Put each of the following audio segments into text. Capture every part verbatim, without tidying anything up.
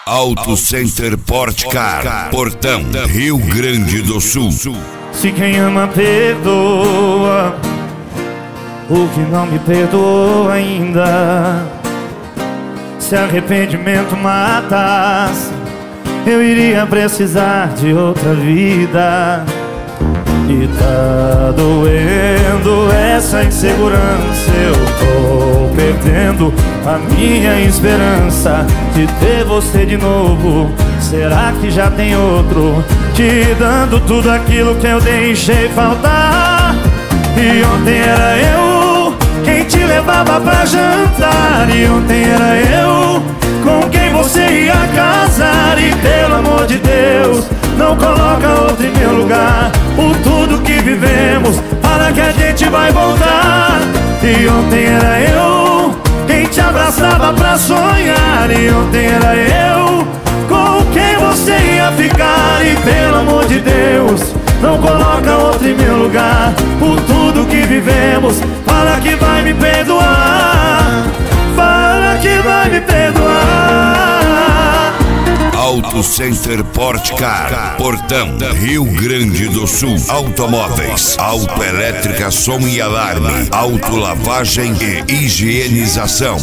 Auto Center Portcar, Portão, Rio Grande do Sul. Se quem ama perdoa, o que não me perdoou ainda. Se arrependimento matasse, eu iria precisar de outra vida. E tá doendo essa insegurança, eu tô perdendo a minha esperança de ter você de novo. Será que já tem outro te dando tudo aquilo que eu deixei faltar? E ontem era eu quem te levava pra jantar, e ontem era eu com quem você ia casar. E pelo amor de Deus, não coloca outro em meu lugar. Por tudo que vivemos, fala que a gente vai voltar. E ontem era eu quem te abraçava pra sonhar, e ontem era eu com quem você ia ficar. E pelo amor de Deus, não coloca outro em meu lugar. Por tudo que vivemos, fala que vai me perdoar. Fala que vai me perdoar. Auto Center Portcar, Portão, Rio Grande do Sul. Automóveis, autoelétrica, som e alarme, autolavagem e higienização.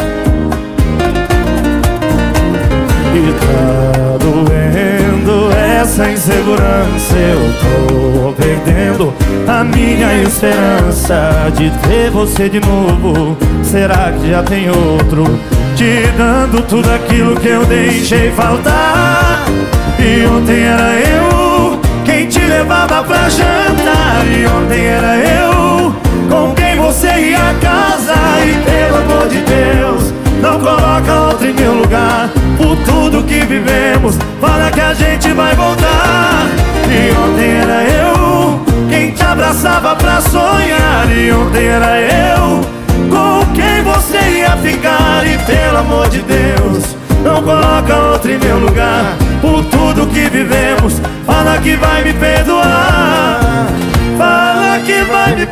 E tá doendo essa insegurança, eu tô perdendo a minha esperança de ter você de novo. Será que já tem outro te dando tudo aquilo que eu deixei faltar? E ontem era eu quem te levava pra jantar, e ontem era eu com quem você ia casar. E pelo amor de Deus, não coloca outro em meu lugar. Por tudo que vivemos, fala que a gente vai voltar. E ontem era eu quem te abraçava pra sonhar, e ontem era eu com quem você ia ficar. E pelo amor de Deus, não coloca outro em meu lugar. Por tudo que vivemos, fala que vai me perdoar. Fala que vai me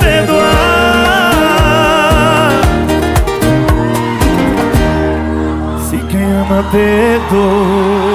perdoar. Se quem ama perdoa.